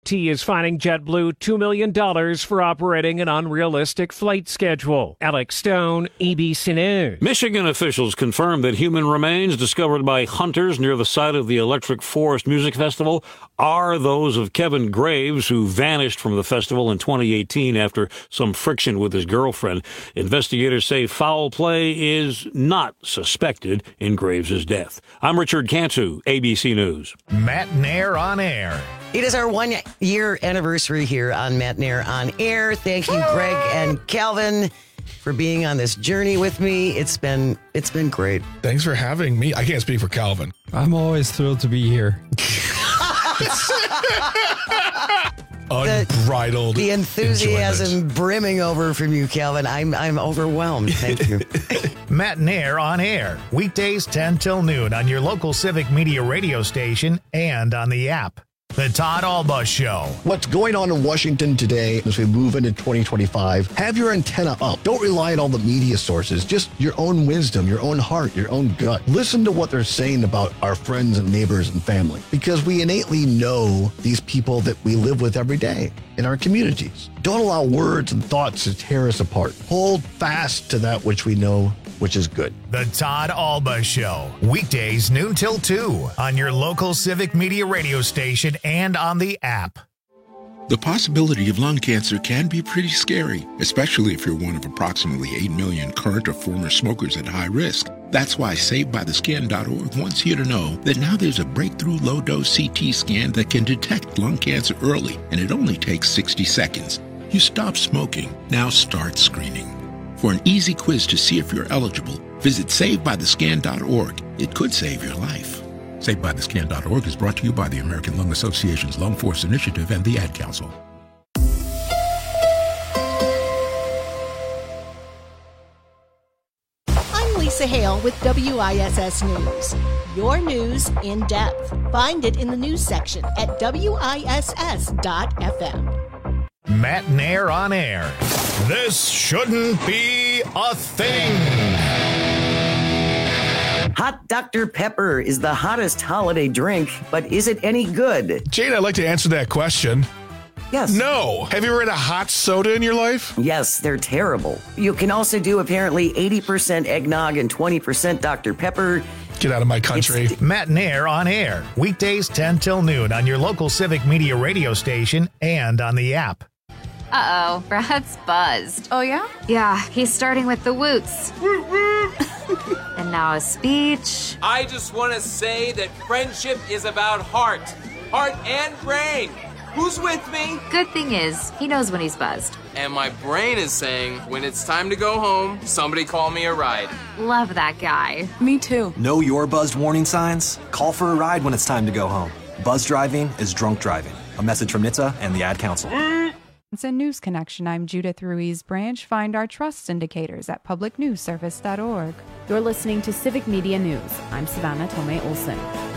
FAA is fining JetBlue $2 million for operating an unrealistic flight schedule. Alex Stone, ABC News. Michigan officials confirmed that human remains discovered by hunters near the site of the Electric Forest Music Festival are those of Kevin Graves, who vanished from the festival in 2018 after some friction with his girlfriend. Investigators say foul play is not suspected in Graves' death. I'm Richard Cantu, ABC News. Matt Nair on Air. It is our 1 year anniversary here on Matt Nair on Air. Thank you, Greg and Calvin, for being on this journey with me. It's been great. Thanks for having me. I can't speak for Calvin. I'm always thrilled to be here. Unbridled. The enthusiasm brimming over from you, Calvin. I'm overwhelmed. Thank you. Matt Nair on Air. Weekdays 10 till noon on your local Civic Media radio station and on the app. The Todd Alba Show. What's going on in Washington today as we move into 2025? Have your antenna up. Don't rely on all the media sources. Just your own wisdom, your own heart, your own gut. Listen to what they're saying about our friends and neighbors and family, because we innately know these people that we live with every day in our communities. Don't allow words and thoughts to tear us apart. Hold fast to that which we know, which is good. The Todd Alba Show. Weekdays noon till 2 on your local Civic Media radio station and on the app. The possibility of lung cancer can be pretty scary, especially if you're one of approximately 8 million current or former smokers at high risk. That's why SaveByTheScan.org wants you to know that now there's a breakthrough low-dose CT scan that can detect lung cancer early, and it only takes 60 seconds. You stop smoking, now start screening. For an easy quiz to see if you're eligible, visit SaveByTheScan.org. It could save your life. SaveByTheScan.org is brought to you by the American Lung Association's Lung Force Initiative and the Ad Council. I'm Lisa Hale with WISS News. Your news in depth. Find it in the news section at WISS.FM. Matt Nair on Air. This shouldn't be a thing. Hot Dr. Pepper is the hottest holiday drink, but is it any good? Jane, I'd like to answer that question. Yes. No. Have you ever had a hot soda in your life? Yes, they're terrible. You can also do apparently 80% eggnog and 20% Dr. Pepper. Get out of my country. Matt Nair on Air. Weekdays 10 till noon on your local Civic Media radio station and on the app. Uh-oh, Brad's buzzed. Oh, yeah? Yeah, he's starting with the woots. And now a speech. I just want to say that friendship is about heart and brain. Who's with me? Good thing is, he knows when he's buzzed. And my brain is saying, when it's time to go home, somebody call me a ride. Love that guy. Me too. Know your buzzed warning signs? Call for a ride when it's time to go home. Buzz driving is drunk driving. A message from NHTSA and the Ad Council. It's a News Connection. I'm Judith Ruiz Branch. Find our trust indicators at publicnewsservice.org. You're listening to Civic Media News. I'm Savannah Tomei Olson.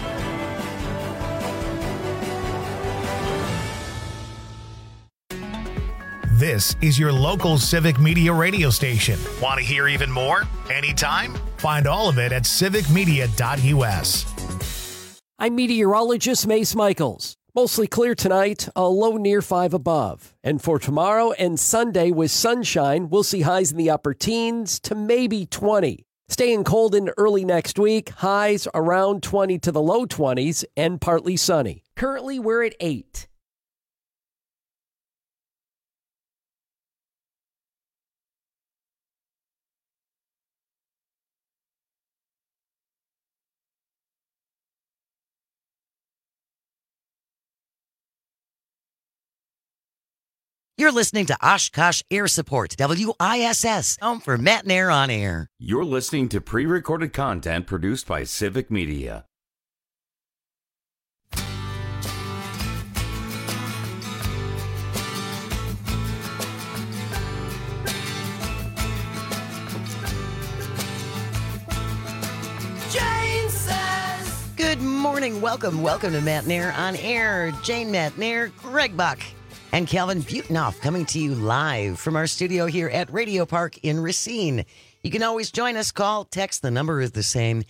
This is your local Civic Media radio station. Want to hear even more? Anytime? Find all of it at civicmedia.us. I'm meteorologist Mace Michaels. Mostly clear tonight, a low near 5 above. And for tomorrow and Sunday with sunshine, we'll see highs in the upper teens to maybe 20. Staying cold in early next week, highs around 20 to the low 20s and partly sunny. Currently, we're at 8. You're listening to Oshkosh Air Support, WISS, home for Matt Nair on Air. You're listening to pre-recorded content produced by Civic Media. Jane says, good morning, welcome to Matt Nair on Air. Jane, Matt Nair, Greg Buck, and Calvin Butenoff coming to you live from our studio here at Radio Park in Racine. You can always join us, call, text, the number is the same,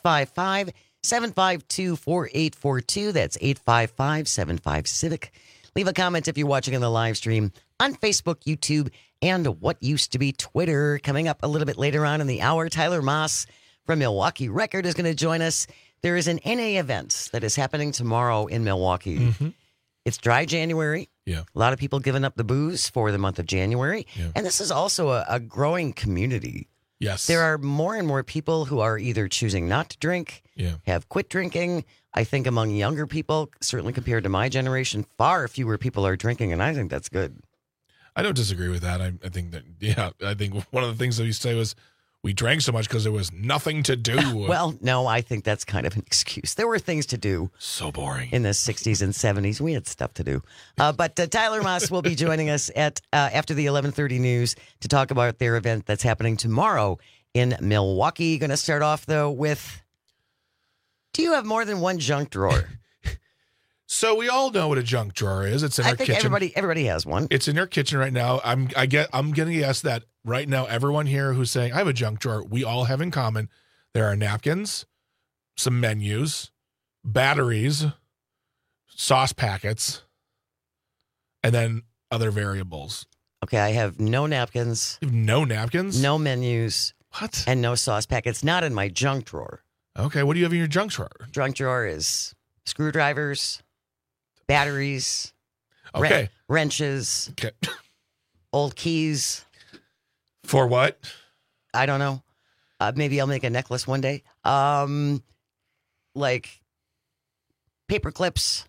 855-752-4842. That's 855-75-CIVIC. Leave a comment if you're watching in the live stream on Facebook, YouTube, and what used to be Twitter. Coming up a little bit later on in the hour, Tyler Moss from Milwaukee Record is going to join us. There is an NA event that is happening tomorrow in Milwaukee. Mm-hmm. It's dry January. Yeah. A lot of people giving up the booze for the month of January. Yeah. And this is also a growing community. Yes. There are more and more people who are either choosing not to drink, have quit drinking. I think among younger people, certainly compared to my generation, far fewer people are drinking, and I think that's good. I don't disagree with that. I think that, I think one of the things that we say was we drank so much because there was nothing to do. Well, no, I think that's kind of an excuse. There were things to do. So boring. In the 60s and 70s. We had stuff to do. But Tyler Moss will be joining us at after the 11:30 news to talk about their event that's happening tomorrow in Milwaukee. Going to start off, though, with, do you have more than one junk drawer? So we all know what a junk drawer is. It's in our kitchen. Everybody has one. It's in our kitchen right now. I'm going to guess that right now everyone here who's saying I have a junk drawer, we all have in common. There are napkins, some menus, batteries, sauce packets, and then other variables. Okay, I have no napkins. You have no napkins? No menus. What? And no sauce packets. Not in my junk drawer. Okay, what do you have in your junk drawer? Junk drawer is screwdrivers, batteries, okay, wrenches, okay, old keys. For what? I don't know. Maybe I'll make a necklace one day. Like paper clips,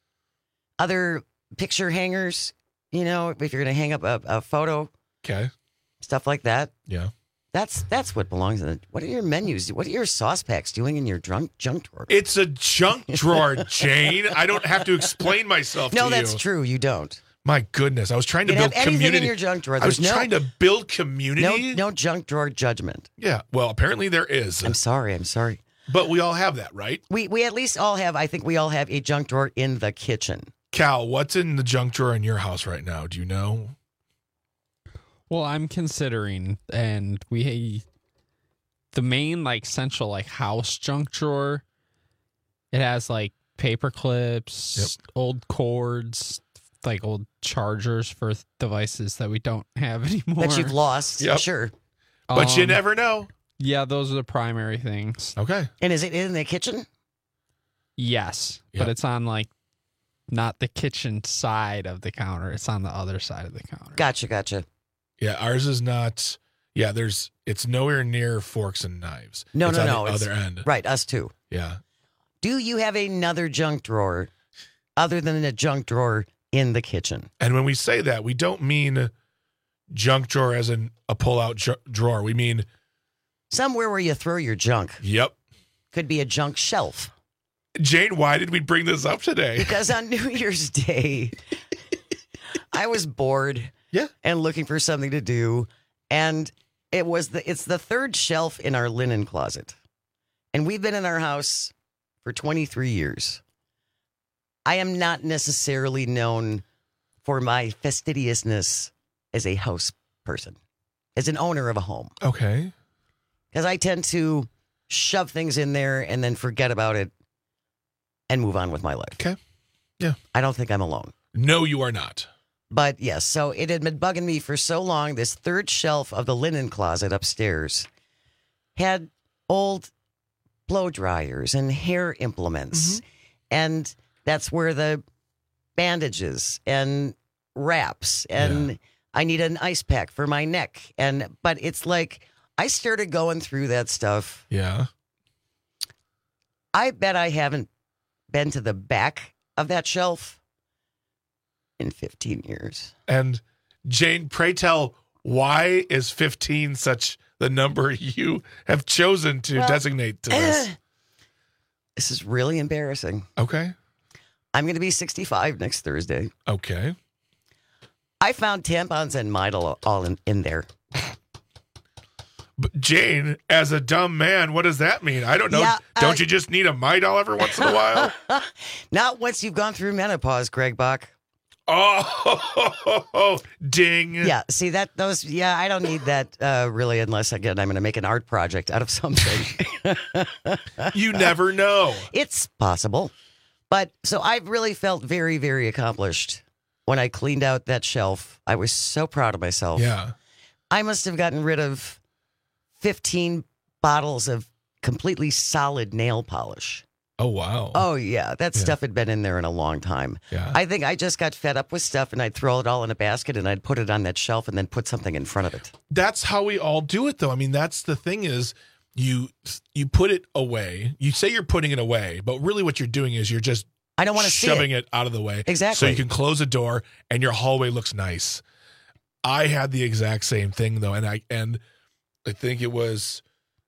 other picture hangers. You know, if you're going to hang up a photo. Okay. Stuff like that. Yeah. That's what belongs in it. What are your menus? What are your sauce packs doing in your junk drawer? It's a junk drawer, Jane. I don't have to explain myself to you. No, that's true. You don't. My goodness. I was trying to You build have anything community. in your junk drawer. I was There's trying to build community. No junk drawer judgment. Yeah. Well, apparently there is. I'm sorry. But we all have that, right? We at least all have, I think we all have a junk drawer in the kitchen. Cal, what's in the junk drawer in your house right now? Do you know? Well, I'm considering, and the main central house junk drawer, it has paper clips, old cords, old chargers for devices that we don't have anymore. That you've lost, sure. But you never know. Yeah, those are the primary things. Okay. And is it in the kitchen? Yes, but it's on not the kitchen side of the counter. It's on the other side of the counter. Gotcha. Yeah, ours is not. Yeah, it's nowhere near forks and knives. No. It's on the other end. Right, us too. Yeah. Do you have another junk drawer other than a junk drawer in the kitchen? And when we say that, we don't mean junk drawer as in a pull-out drawer. We mean somewhere where you throw your junk. Yep. Could be a junk shelf. Jane, why did we bring this up today? Because on New Year's Day, I was bored and looking for something to do. And it's the third shelf in our linen closet. And we've been in our house for 23 years. I am not necessarily known for my fastidiousness as a house person, as an owner of a home. Okay. Because I tend to shove things in there and then forget about it and move on with my life. Okay. Yeah. I don't think I'm alone. No, you are not. But yes, so it had been bugging me for so long. This third shelf of the linen closet upstairs had old blow dryers and hair implements. Mm-hmm. And that's where the bandages and wraps and I need an ice pack for my neck. But it's I started going through that stuff. Yeah. I bet I haven't been to the back of that shelf in 15 years. And Jane, pray tell, why is 15 such the number you have chosen to designate to this? This is really embarrassing. Okay. I'm going to be 65 next Thursday. Okay. I found tampons and Midol all in there. But Jane, as a dumb man, what does that mean? I don't know. Yeah, don't you just need a Midol every once in a while? Not once you've gone through menopause, Greg Bach. Oh, ding. Yeah, see, I don't need that really unless, again, I'm going to make an art project out of something. You never know. It's possible. But so I've really felt very, very accomplished when I cleaned out that shelf. I was so proud of myself. Yeah. I must have gotten rid of 15 bottles of completely solid nail polish. Oh, wow. Oh, yeah. That stuff had been in there in a long time. Yeah. I think I just got fed up with stuff, and I'd throw it all in a basket, and I'd put it on that shelf and then put something in front of it. That's how we all do it, though. I mean, that's the thing is you put it away. You say you're putting it away, but really what you're doing is you're just I don't want to shoving it out of the way. Exactly. So you can close the door and your hallway looks nice. I had the exact same thing, though, and I think it was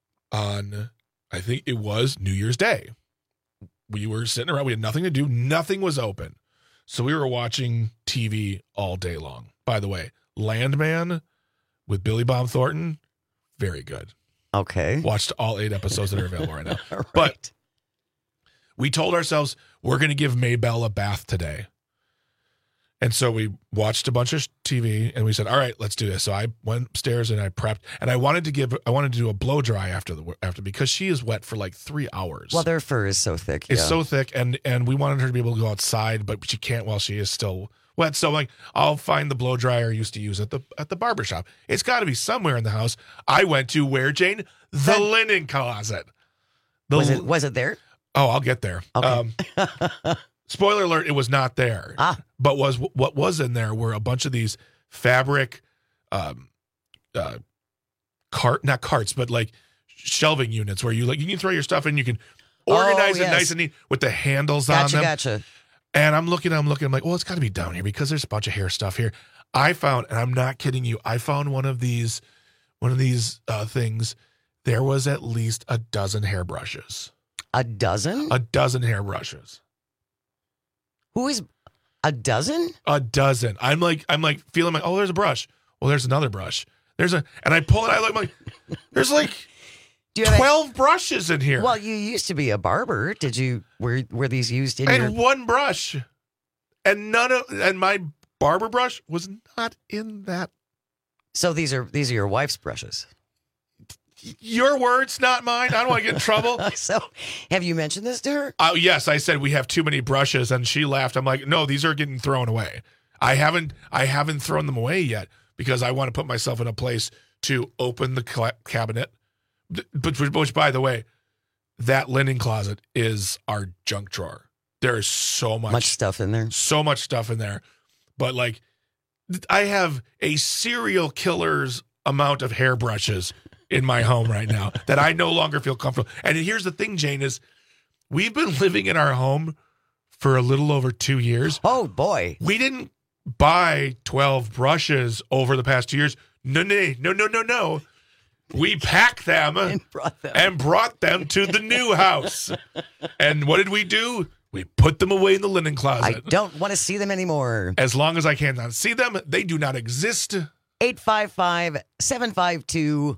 New Year's Day. We were sitting around. We had nothing to do. Nothing was open. So we were watching TV all day long. By the way, Landman with Billy Bob Thornton, very good. Okay. Watched all 8 episodes that are available right now. Right. But we told ourselves we're going to give Maybelle a bath today. And so we watched a bunch of TV and we said, all right, let's do this. So I went upstairs and I prepped and I wanted to do a blow dry after because she is wet for like 3 hours. Well, their fur is so thick. It's so thick. And we wanted her to be able to go outside, but she can't while she is still wet. So like, I'll find the blow dryer I used to use at the barber shop. It's got to be somewhere in the house. I went to where, Jane? The linen closet. Was it there? Oh, I'll get there. Okay. Spoiler alert, it was not there. But what was in there were a bunch of these fabric not carts, but like shelving units where you can throw your stuff in, you can organize it nice and neat with the handles on them. Gotcha. And I'm looking, I'm like, well, it's got to be down here because there's a bunch of hair stuff here. I found, and I'm not kidding you, I found one of these things. There was at least a dozen hairbrushes. A dozen? A dozen hairbrushes. Who is a dozen? A dozen. I'm like feeling like, oh, there's a brush. Well, there's another brush. And I pull it. I'm like, there's like 12 brushes in here. Well, you used to be a barber. Did you? Were these used in your? And one brush, and my barber brush was not in that. So these are your wife's brushes. Your words, not mine. I don't want to get in trouble. So, have you mentioned this to her? Yes, I said we have too many brushes, and she laughed. I'm like, no, these are getting thrown away. I haven't thrown them away yet because I want to put myself in a place to open the cabinet. But which, by the way, that linen closet is our junk drawer. There is so much stuff in there. So much stuff in there, but like, I have a serial killer's amount of hairbrushes in my home right now that I no longer feel comfortable. And here's the thing, Jane, is we've been living in our home for a little over 2 years. Oh, boy. We didn't buy 12 brushes over the past 2 years. No. We packed them and brought them to the new house. And what did we do? We put them away in the linen closet. I don't want to see them anymore. As long as I cannot see them, they do not exist. 855-752-4842,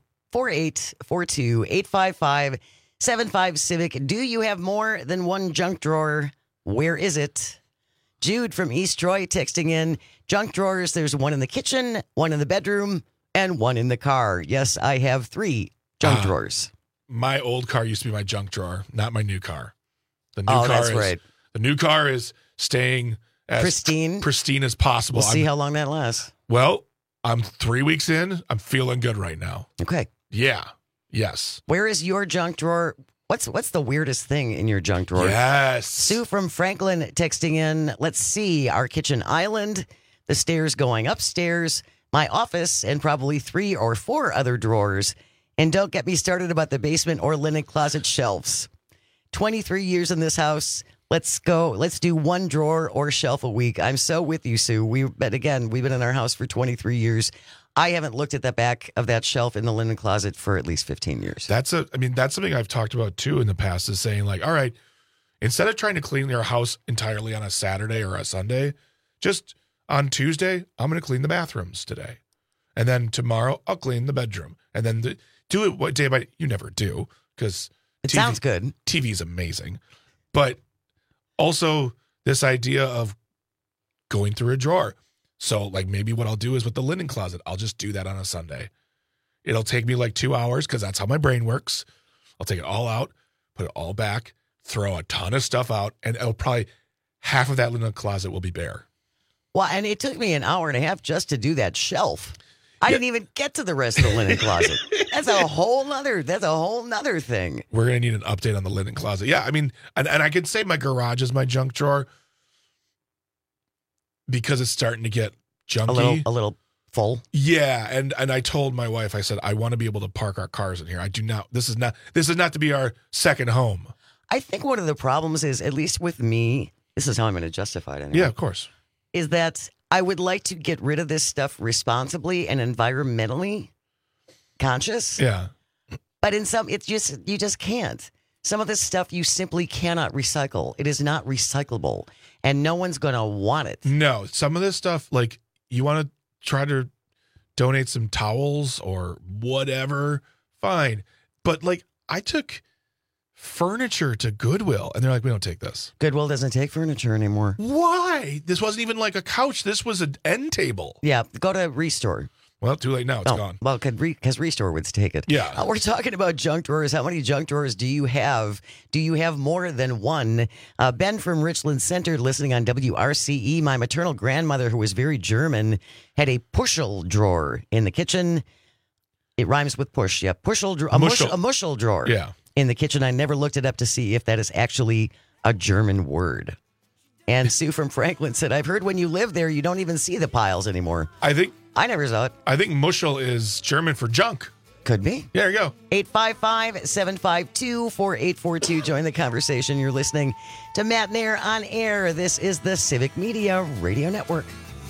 855-75-CIVIC. Do you have more than one junk drawer? Where is it? Jude from East Troy texting in, junk drawers, there's one in the kitchen, one in the bedroom, and one in the car. Yes, I have 3 junk drawers. My old car used to be my junk drawer, not my new car. The new car is staying as pristine as possible. We'll see how long that lasts. Well, I'm 3 weeks in. I'm feeling good right now. Okay. Yeah. Yes. Where is your junk drawer? What's the weirdest thing in your junk drawer? Yes. Sue from Franklin texting in, let's see, our kitchen island, the stairs going upstairs, my office, and probably 3 or 4 other drawers. And don't get me started about the basement or linen closet shelves. 23 years in this house. Let's go. Let's do 1 drawer or shelf a week. I'm so with you, Sue. We've been in our house for 23 years. I haven't looked at the back of that shelf in the linen closet for at least 15 years. That's something I've talked about too in the past, is saying like, all right, instead of trying to clean your house entirely on a Saturday or a Sunday, just on Tuesday, I'm going to clean the bathrooms today. And then tomorrow I'll clean the bedroom. And then do it day by day. You never do, because it sounds good. TV is amazing. But also this idea of going through a drawer. So like maybe what I'll do is with the linen closet, I'll just do that on a Sunday. It'll take me like 2 hours because that's how my brain works. I'll take it all out, put it all back, throw a ton of stuff out, and it'll probably half of that linen closet will be bare. Well, and it took me an hour and a half just to do that shelf. I didn't even get to the rest of the linen closet. That's a whole nother thing. We're going to need an update on the linen closet. Yeah, I mean, and I could say my garage is my junk drawer because it's starting to get junky. A little full. Yeah, and I told my wife, I said, I want to be able to park our cars in here. I do not. This is not to be our second home. I think one of the problems is, at least with me, this is how I'm going to justify it anyway. Yeah, of course. Is that I would like to get rid of this stuff responsibly and environmentally conscious. Yeah. But in some, you just can't. Some of this stuff you simply cannot recycle. It is not recyclable, and no one's going to want it. No, some of this stuff, like, you want to try to donate some towels or whatever, fine. But, like, I took furniture to Goodwill, and they're like, we don't take this. Goodwill doesn't take furniture anymore. Why? This wasn't even like a couch. This was an end table. Yeah, go to Restore. Well, too late now. It's gone. Well, because Restore would take it. Yeah. We're talking about junk drawers. How many junk drawers do you have? Do you have more than one? Ben from Richland Center, listening on WRCE. My maternal grandmother, who was very German, had a pushel drawer in the kitchen. It rhymes with push. Yeah, pushel drawer. A mushel drawer. Yeah. In the kitchen. I never looked it up to see if that is actually a German word. And Sue from Franklin said, I've heard when you live there, you don't even see the piles anymore. I never saw it. I think mushel is German for junk. Could be. There you go. 855-752-4842. Join the conversation. You're listening to Matt Nair on Air. This is the Civic Media Radio Network.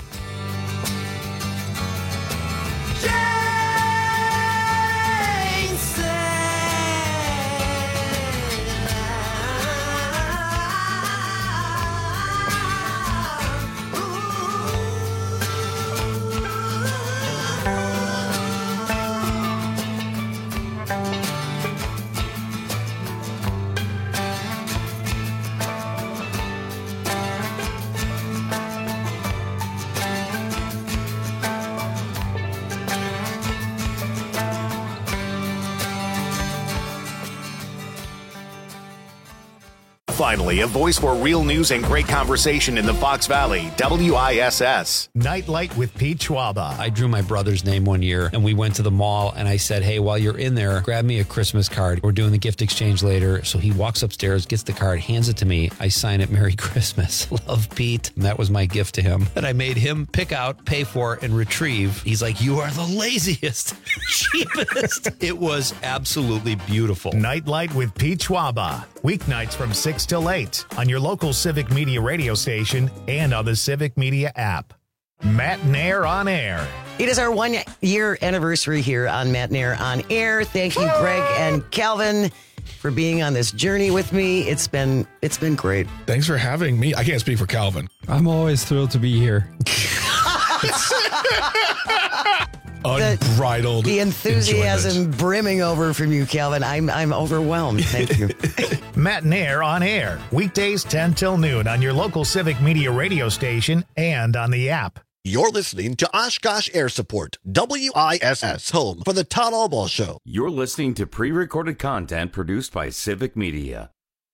Finally, a voice for real news and great conversation in the Fox Valley, WISS. Nightlight with Pete Schwaba. I drew my brother's name one year, and we went to the mall, and I said, hey, while you're in there, grab me a Christmas card. We're doing the gift exchange later. So he walks upstairs, gets the card, hands it to me. I sign it, Merry Christmas. Love, Pete. And that was my gift to him that I made him pick out, pay for, and retrieve. He's like, you are the laziest, cheapest. It was absolutely beautiful. Nightlight with Pete Schwaba. Weeknights from 6 till 8 on your local Civic Media radio station and on the Civic Media app. Matt Nair on Air. It is our 1 year anniversary here on Matt Nair on Air. Thank you, Greg and Calvin, for being on this journey with me. It's been great. Thanks for having me. I can't speak for Calvin. I'm always thrilled to be here. Unbridled. The enthusiasm brimming over from you, Calvin. I'm overwhelmed. Thank you. Matt Nair on Air. Weekdays 10 till noon on your local Civic Media radio station and on the app. You're listening to Oshkosh Air Support, WISS, home for the Todd Albaugh Show. You're listening to pre-recorded content produced by Civic Media.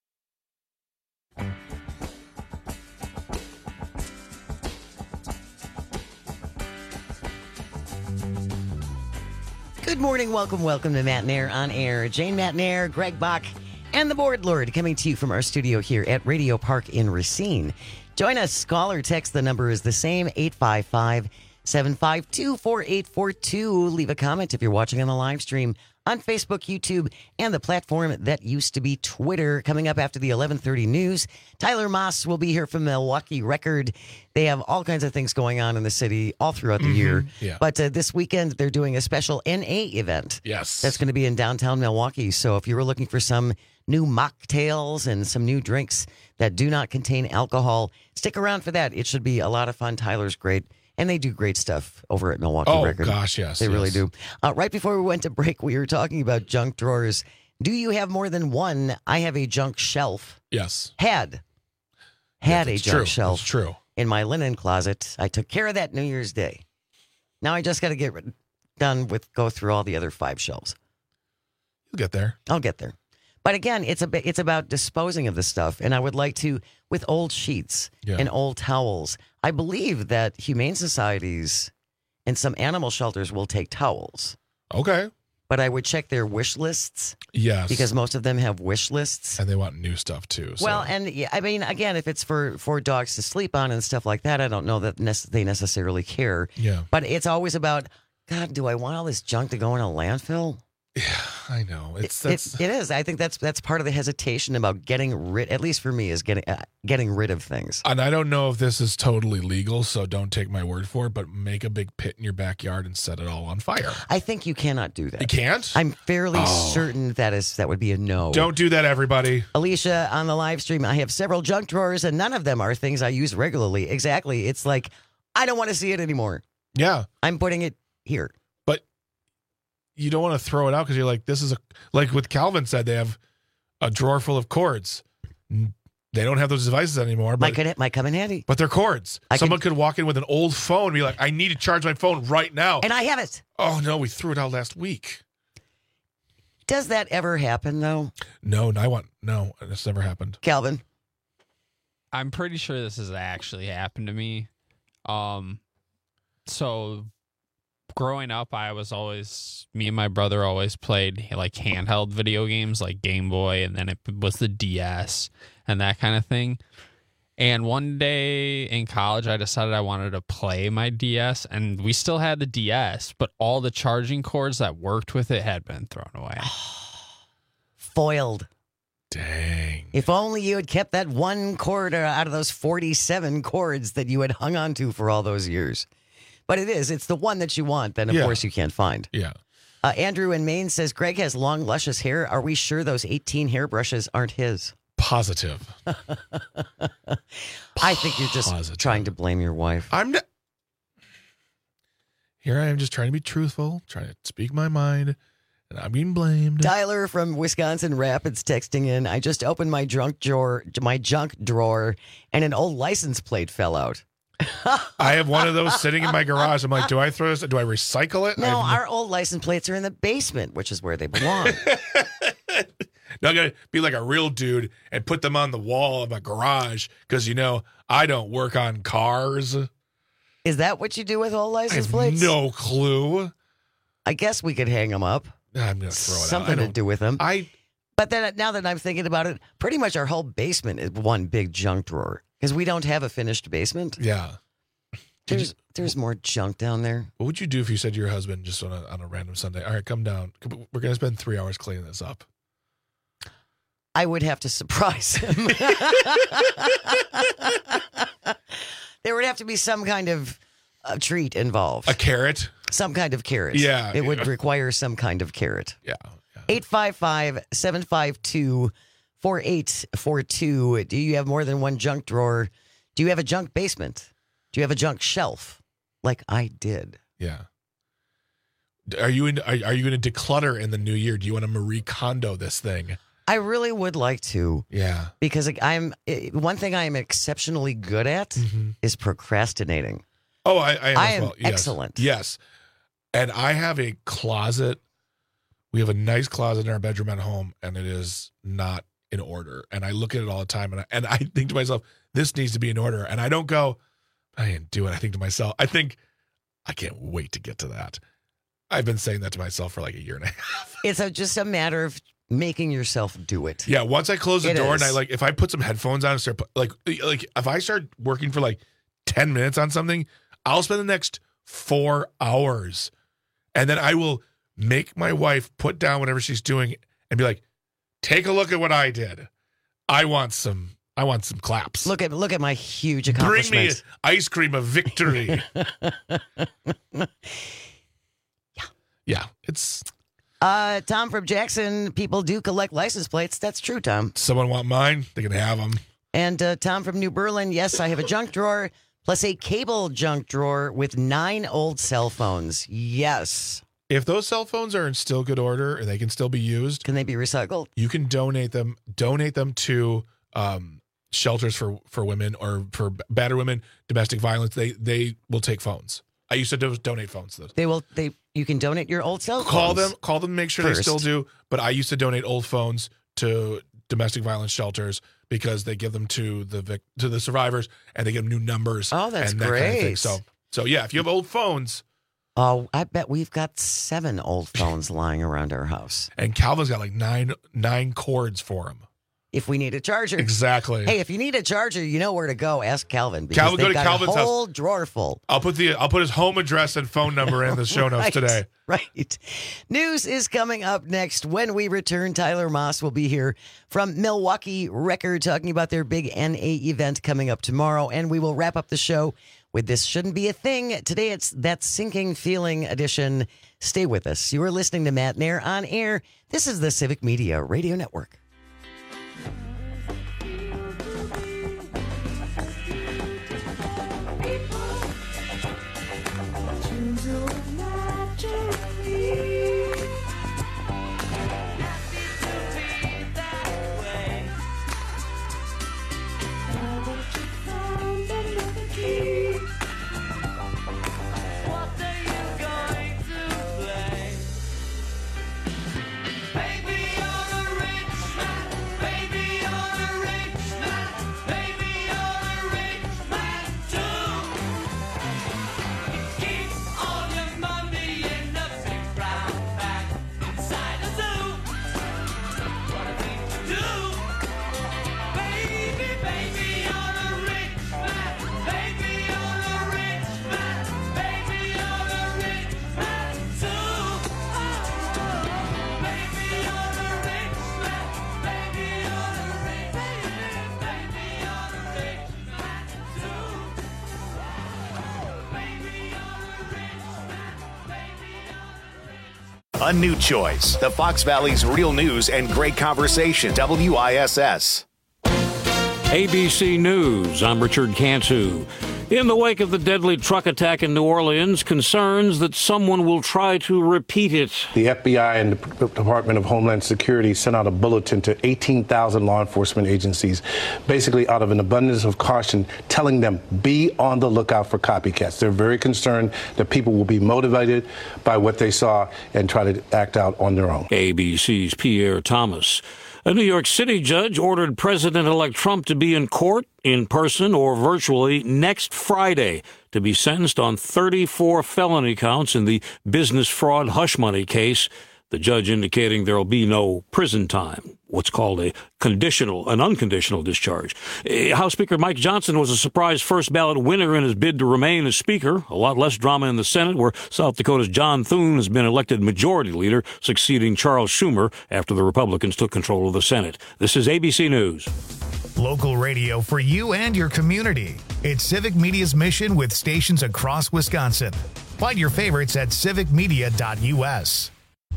Good morning. Welcome to Matt Nair on Air. Jane Matt Nair, Greg Bach, and the Board Lord coming to you from our studio here at Radio Park in Racine. Join us. Call or text. The number is the same, 855-752-4842. Leave a comment if you're watching on the live stream on Facebook, YouTube, and the platform that used to be Twitter. Coming up after the 11:30 news, Tyler Moss will be here from Milwaukee Record. They have all kinds of things going on in the city all throughout the year. Yeah. But this weekend, they're doing a special NA event. Yes. That's going to be in downtown Milwaukee. So if you were looking for some new mocktails and some new drinks that do not contain alcohol, stick around for that. It should be a lot of fun. Tyler's great. And they do great stuff over at Milwaukee Record. Oh, gosh, yes. They really do. Right before we went to break, we were talking about junk drawers. Do you have more than one? I have a junk shelf. Yes. Had a junk shelf. That's true. In my linen closet. I took care of that New Year's Day. Now I just got to get done with go through all the other 5 shelves. You'll get there. I'll get there. But again, it's about disposing of the stuff. And I would like to, with old sheets and old towels, I believe that humane societies and some animal shelters will take towels. Okay. But I would check their wish lists. Yes. Because most of them have wish lists. And they want new stuff too. So. Well, and I mean, again, if it's for dogs to sleep on and stuff like that, I don't know that they necessarily care. Yeah. But it's always about, God, do I want all this junk to go in a landfill? Yeah, I know. It is. I think that's part of the hesitation about getting rid. At least for me, is getting rid of things. And I don't know if this is totally legal, so don't take my word for it. But make a big pit in your backyard and set it all on fire. I think you cannot do that. You can't? I'm fairly certain that would be a no. Don't do that, everybody. Alicia, on the live stream, I have several junk drawers, and none of them are things I use regularly. Exactly. It's like I don't want to see it anymore. Yeah, I'm putting it here. You don't want to throw it out because you're like, this is like what Calvin said, they have a drawer full of cords. They don't have those devices anymore. But might come in handy. But they're cords. Someone could walk in with an old phone and be like, I need to charge my phone right now. And I have it. Oh, no, we threw it out last week. Does that ever happen, though? No, that's never happened. Calvin? I'm pretty sure this has actually happened to me. So growing up, me and my brother always played like handheld video games like Game Boy, and then it was the DS and that kind of thing. And one day in college, I decided I wanted to play my DS, and we still had the DS, but all the charging cords that worked with it had been thrown away. Foiled. Dang. If only you had kept that one cord out of those 47 cords that you had hung on to for all those years. But it's the one that you want, then of course you can't find. Yeah. Andrew in Maine says, Greg has long, luscious hair. Are we sure those 18 hairbrushes aren't his? Positive. I think you're just trying to blame your wife. Here I am just trying to be truthful, trying to speak my mind, and I'm being blamed. Tyler from Wisconsin Rapids texting in, I just opened my junk drawer, and an old license plate fell out. I have one of those sitting in my garage. I'm like, do I throw this? Do I recycle it? No, our old license plates are in the basement, which is where they belong. No, I'm going to be like a real dude and put them on the wall of my garage because, I don't work on cars. Is that what you do with old license plates? No clue. I guess we could hang them up. I'm going to throw it out. Something to do with them. But then now that I'm thinking about it, pretty much our whole basement is one big junk drawer. Because we don't have a finished basement. Yeah. There's more junk down there. What would you do if you said to your husband just on a random Sunday, all right, come down. We're going to spend 3 hours cleaning this up. I would have to surprise him. There would have to be some kind of treat involved. A carrot? Some kind of carrot. Yeah. It would require some kind of carrot. Yeah. 855-752-4842. Do you have more than one junk drawer? Do you have a junk basement? Do you have a junk shelf? Like I did. Yeah. Are you going to declutter in the new year? Do you want to Marie Kondo this thing? I really would like to. Yeah. Because one thing I am exceptionally good at is procrastinating. Oh, I am well. Yes. Excellent. Yes. And I have a closet. We have a nice closet in our bedroom at home, and it is not in order. And I look at it all the time, and I think to myself, this needs to be in order. And I don't go, I didn't do it. I think to myself, I can't wait to get to that. I've been saying that to myself for like a year and a half. It's just a matter of making yourself do it. Yeah, once I close the door and if I put some headphones on and start like if I start working for like 10 minutes on something, I'll spend the next 4 hours, and then I will make my wife put down whatever she's doing and be like, take a look at what I did. I want some claps. Look at my huge accomplishment. Bring me ice cream of victory. Yeah, it's Tom from Jackson, people do collect license plates. That's true, Tom. Someone want mine? They can have them. And Tom from New Berlin, yes, I have a junk drawer plus a cable junk drawer with 9 old cell phones. Yes. If those cell phones are in still good order and they can still be used, can they be recycled? You can donate them. Donate them to shelters for women or for battered women, domestic violence. They will take phones. I used to donate phones. You can donate your old cell phones. Call them, make sure first. They still do. But I used to donate old phones to domestic violence shelters because they give them to the survivors, and they give them new numbers. Oh, that's and that great. Kind of thing. So yeah, if you have old phones. Oh, I bet we've got 7 old phones lying around our house. And Calvin's got like nine cords for him. If we need a charger. Exactly. Hey, if you need a charger, you know where to go. Ask Calvin. Because Calvin, go to got Calvin's a whole house. drawer full. I'll put his home address and phone number in the show notes today. Right. News is coming up next. When we return, Tyler Moss will be here from Milwaukee Record talking about their big NA event coming up tomorrow. And we will wrap up the show with This Shouldn't Be a Thing. Today it's That Sinking Feeling edition. Stay with us. You are listening to Matt Nair on air. This is the Civic Media Radio Network. A new choice. The Fox Valley's real news and great conversation. WISS. ABC News. I'm Richard Cantu. In the wake of the deadly truck attack in New Orleans, concerns that someone will try to repeat it. The FBI and the Department of Homeland Security sent out a bulletin to 18,000 law enforcement agencies, basically out of an abundance of caution, telling them be on the lookout for copycats. They're very concerned that people will be motivated by what they saw and try to act out on their own. ABC's Pierre Thomas. A New York City judge ordered President-elect Trump to be in court, in person or virtually, next Friday to be sentenced on 34 felony counts in the business fraud hush money case. The judge indicating there will be no prison time, what's called an unconditional discharge. House Speaker Mike Johnson was a surprise first ballot winner in his bid to remain as Speaker. A lot less drama in the Senate, where South Dakota's John Thune has been elected Majority Leader, succeeding Charles Schumer after the Republicans took control of the Senate. This is ABC News. Local radio for you and your community. It's Civic Media's mission with stations across Wisconsin. Find your favorites at civicmedia.us.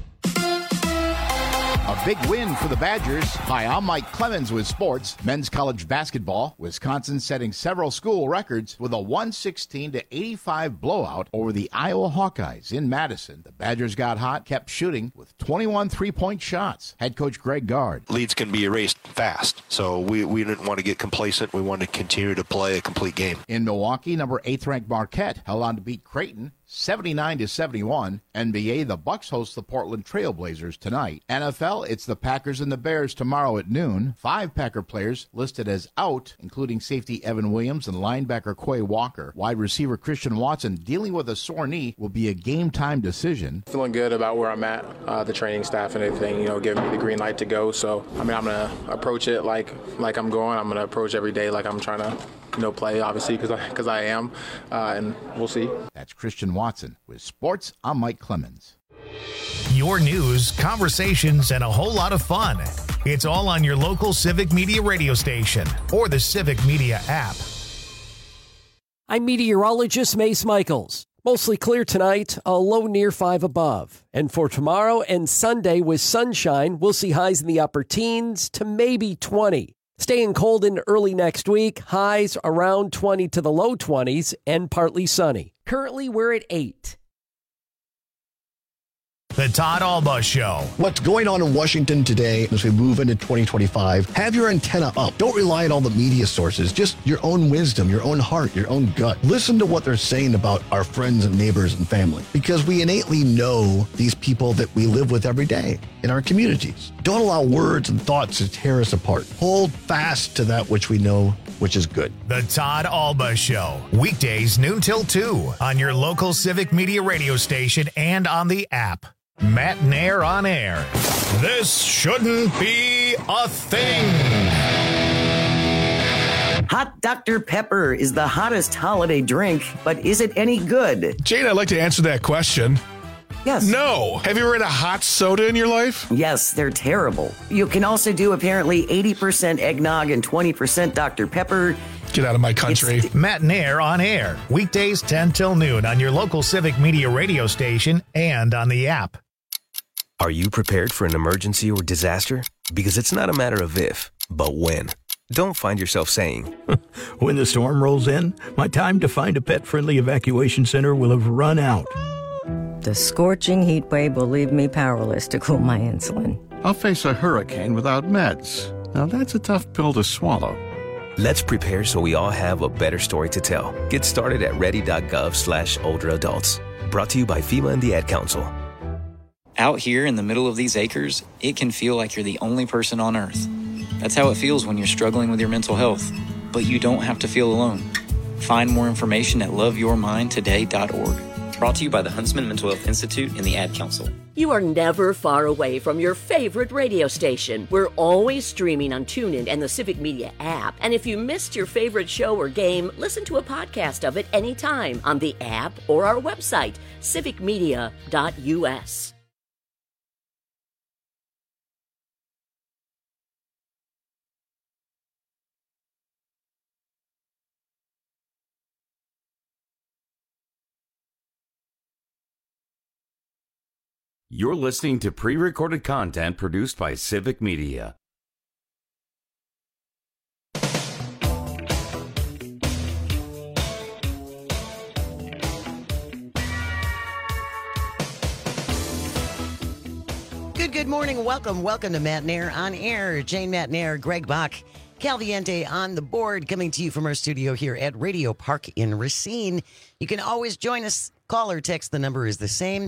A big win for the Badgers. Hi, I'm Mike Clemens with sports. Men's college basketball. Wisconsin setting several school records with a 116-85 blowout over the Iowa Hawkeyes in Madison. The Badgers got hot, kept shooting with 21 three-point shots. Head coach Greg Gard. Leads can be erased fast, so we didn't want to get complacent. We wanted to continue to play a complete game. In Milwaukee, number 8th-ranked Marquette held on to beat Creighton 79-71. NBA, the Bucks host the Portland Trailblazers tonight. NFL, it's the Packers and the Bears tomorrow at noon. 5 Packer players listed as out, including safety Evan Williams and linebacker Quay Walker. Wide receiver Christian Watson, dealing with a sore knee, will be a game-time decision. Feeling good about where I'm at, the training staff and everything, giving me the green light to go. So, I'm going to approach it like I'm going. I'm going to approach every day like I'm trying to play, obviously, because I am, and we'll see. That's Christian Watson. With sports, I'm Mike Clemens. Your news, conversations, and a whole lot of fun. It's all on your local Civic Media radio station or the Civic Media app. I'm meteorologist Mace Michaels. Mostly clear tonight, a low near 5 above. And for tomorrow and Sunday with sunshine, we'll see highs in the upper teens to maybe 20. Staying cold in early next week, highs around 20 to the low 20s and partly sunny. Currently, we're at 8. The Todd Alba Show. What's going on in Washington today as we move into 2025? Have your antenna up. Don't rely on all the media sources. Just your own wisdom, your own heart, your own gut. Listen to what they're saying about our friends and neighbors and family, because we innately know these people that we live with every day in our communities. Don't allow words and thoughts to tear us apart. Hold fast to that which we know, which is good. The Todd Alba Show. Weekdays noon till 2 on your local Civic Media radio station and on the app. Matt Nair on air. This shouldn't be a thing. Hot Dr. Pepper is the hottest holiday drink, but is it any good? Jane, I'd like to answer that question. Yes. No. Have you ever had a hot soda in your life? Yes, they're terrible. You can also do apparently 80% eggnog and 20% Dr. Pepper. Get out of my country. Matt Nair on air. Weekdays 10 till noon on your local Civic Media radio station and on the app. Are you prepared for an emergency or disaster? Because it's not a matter of if, but when. Don't find yourself saying, when the storm rolls in, my time to find a pet-friendly evacuation center will have run out. The scorching heat wave will leave me powerless to cool my insulin. I'll face a hurricane without meds. Now that's a tough pill to swallow. Let's prepare so we all have a better story to tell. Get started at ready.gov/older adults. Brought to you by FEMA and the Ad Council. Out here in the middle of these acres, it can feel like you're the only person on Earth. That's how it feels when you're struggling with your mental health. But you don't have to feel alone. Find more information at loveyourmindtoday.org. Brought to you by the Huntsman Mental Health Institute and the Ad Council. You are never far away from your favorite radio station. We're always streaming on TuneIn and the Civic Media app. And if you missed your favorite show or game, listen to a podcast of it anytime on the app or our website, civicmedia.us. You're listening to pre-recorded content produced by Civic Media. Good morning. Welcome to Matt Nair on air. Jane Matt Nair, Greg Bach, Calviente on the board, coming to you from our studio here at Radio Park in Racine. You can always join us. Call or text. The number is the same,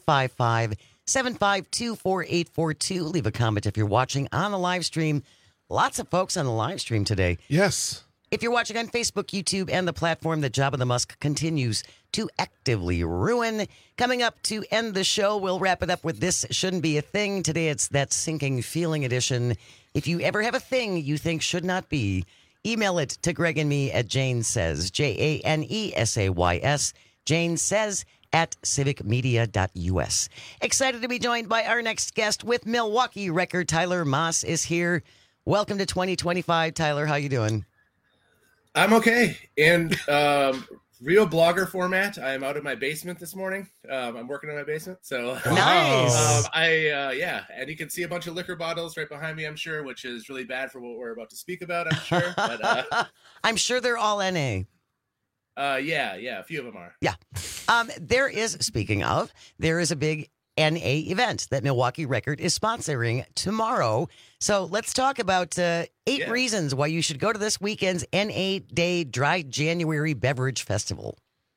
855-752-4842. Leave a comment if you're watching on the live stream. Lots of folks on the live stream today. Yes. If you're watching on Facebook, YouTube, and the platform that Jabba the Musk continues to actively ruin. Coming up to end the show, we'll wrap it up with This Shouldn't Be a Thing. Today it's that sinking feeling edition. If you ever have a thing you think should not be, email it to Greg and me at Jane Says, JANESAYS, Jane Says at civicmedia.us. Excited to be joined by our next guest with Milwaukee record. Tyler Moss is here. Welcome to 2025, Tyler. How you doing? I'm okay. In real blogger format, I am out of my basement this morning. I'm working in my basement, so nice. And you can see a bunch of liquor bottles right behind me, I'm sure, which is really bad for what we're about to speak about, I'm sure. But I'm sure they're all NA. Yeah, a few of them are. Yeah. There is a big NA event that Milwaukee Record is sponsoring tomorrow. So let's talk about 8 reasons why you should go to this weekend's NA Day Dry January Beverage Festival.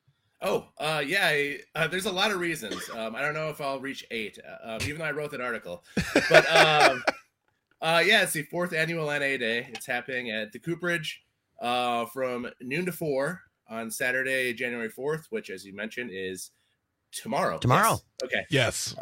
There's a lot of reasons. I don't know if I'll reach 8, even though I wrote that article. But it's the 4th annual NA Day. It's happening at the Cooperage from noon to 4 on Saturday, January 4th, which, as you mentioned, is tomorrow. Tomorrow. Yes. Okay. Yes.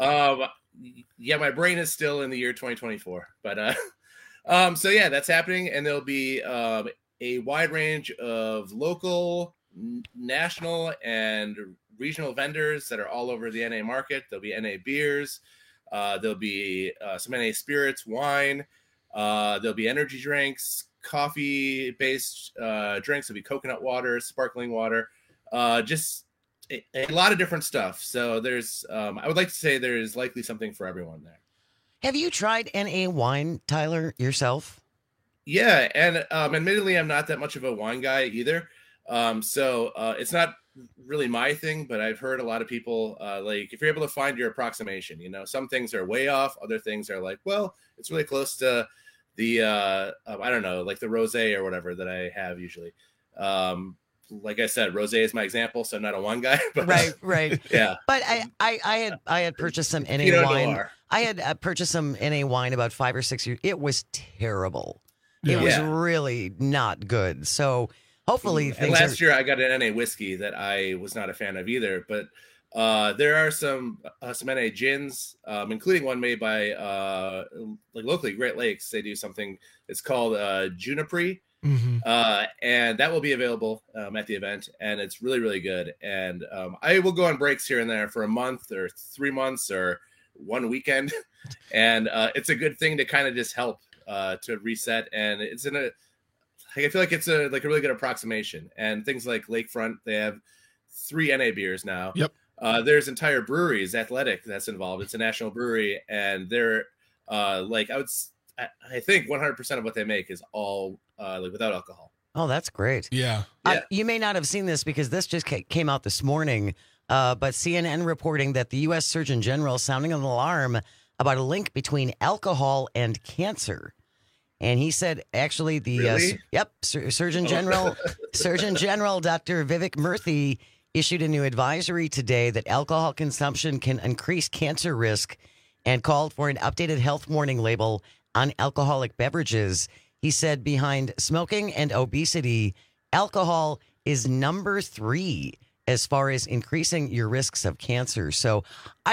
My brain is still in the year 2024, but that's happening, and there'll be a wide range of local, national, and regional vendors that are all over the NA market. There'll be NA beers, there'll be some NA spirits, wine, there'll be energy drinks, coffee-based drinks. There'll be coconut water, sparkling water, just a lot of different stuff. So there's, I would like to say there's likely something for everyone there. Have you tried NA wine, Tyler, yourself? Yeah, and admittedly, I'm not that much of a wine guy either. So it's not really my thing, but I've heard a lot of people like if you're able to find your approximation, some things are way off, other things are like, well, it's really close to the I don't know, like the rosé or whatever that I have usually. Like I said, rosé is my example, so I'm not a wine guy. But, right. Yeah. But I had purchased some NA wine. I had purchased some NA wine about 5 or 6 years. It was terrible. It was really not good. So hopefully and last year I got an NA whiskey that I was not a fan of either. But there are some NA gins, including one made by like locally Great Lakes. They do something. It's called Juniper. Mm-hmm. And that will be available at the event, and it's really, really good. And I will go on breaks here and there for a month or 3 months or one weekend, and it's a good thing to kind of just help to reset. And it's I feel like it's a really good approximation. And things like Lakefront, they have 3 NA beers now. Yep. There's entire breweries, Athletic, that's involved. It's a national brewery, and they're I think 100% of what they make is all without alcohol. Oh, that's great. Yeah. You may not have seen this because this just came out this morning, but CNN reporting that the U.S. Surgeon General sounding an alarm about a link between alcohol and cancer. And he said, actually, Surgeon General Dr. Vivek Murthy issued a new advisory today that alcohol consumption can increase cancer risk and called for an updated health warning label on alcoholic beverages. He said behind smoking and obesity, alcohol is number 3 as far as increasing your risks of cancer. So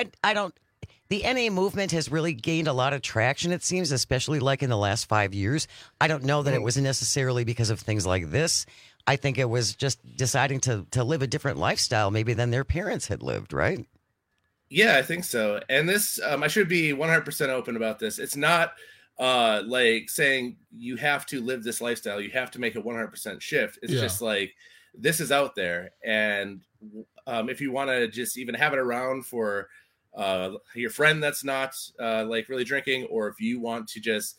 the NA movement has really gained a lot of traction, it seems, especially like in the last 5 years. I don't know that it was necessarily because of things like this. I think it was just deciding to live a different lifestyle maybe than their parents had lived, right? Yeah, I think so. And this, I should be 100% open about this. It's not like saying you have to live this lifestyle, you have to make a 100% shift. It's just like, this is out there. And if you want to just even have it around for your friend that's not really drinking, or if you want to just